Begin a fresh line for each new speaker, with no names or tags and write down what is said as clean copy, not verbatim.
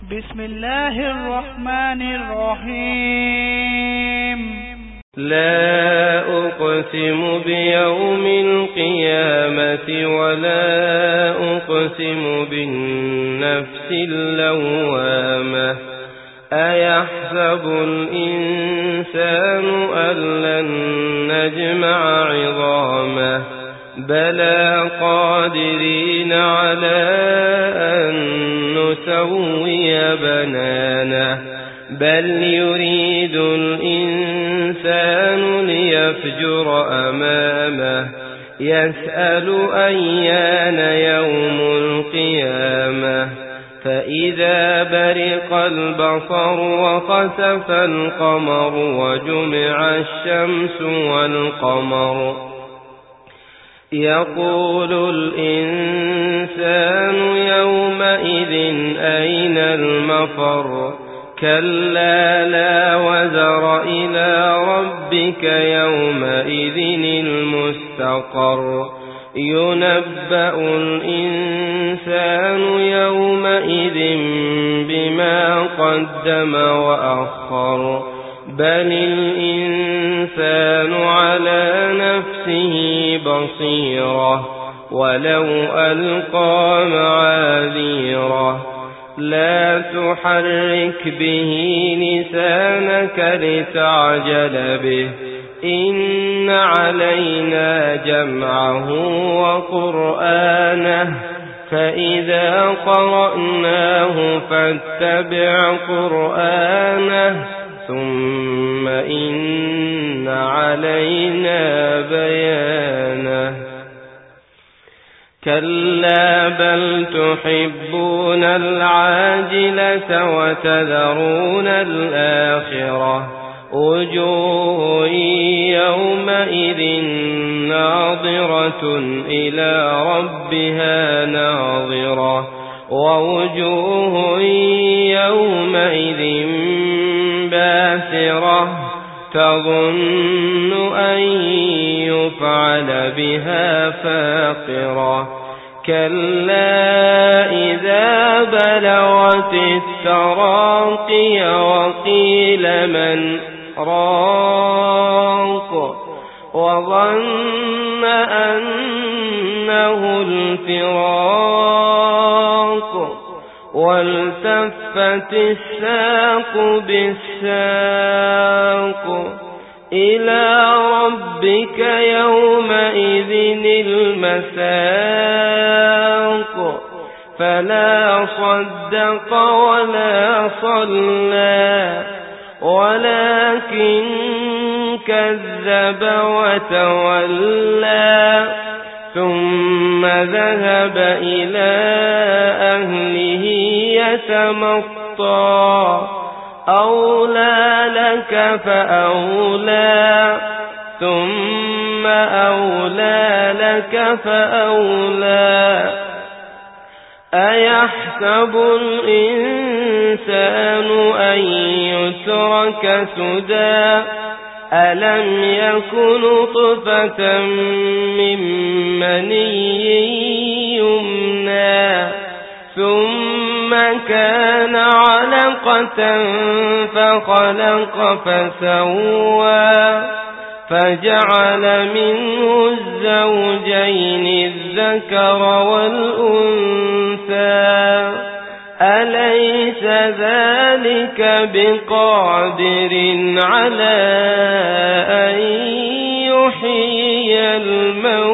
بسم الله الرحمن الرحيم
لا أقسم بيوم القيامة ولا أقسم بالنفس اللوامة أيحسب الإنسان أن لن نجمع عظامه بلى قادرين على أن نسوي بنانه بل يريد الإنسان ليفجر أمامه يسأل أيان يوم القيامة فإذا برق البصر وخسف القمر وجمع الشمس والقمر يقول الإنسان يومئذ أين المفر كلا لا وزر إلى ربك يومئذ المستقر ينبأ الإنسان يومئذ بما قدم وأخر بل الإنسان على نفسه بصيرة ولو ألقى معاذيره لا تحرك به لسانك لتعجل به إن علينا جمعه وقرآنه فإذا قرأناه فاتبع قرآنه ثم إن علينا بيانه كلا بل تحبون العاجلة وتذرون الآخرة وجوه يومئذ ناظرة إلى ربها ناظرة ووجوه يومئذ باسرة تظن أن يفعل بها فاقرة كلا إذا بلغت التراقي وقيل من راق وظن أنه الفراق والتفت الساق بالساق إلى ربك يومئذ المساق فلا صدق ولا صلى ولكن كذب وتولى ثم ذهب إلى أهله يتمطى أولى لك فأولى ثم أولى لك فأولى أيحسب الإنسان أن يترك سدى ألم يكن نطفة من مني يمنى ثم كان علقة فخلق فسوى فجعل منه الزوجين الذكر والأنثى أليس ذلك بقادر على أن يحيي الموتى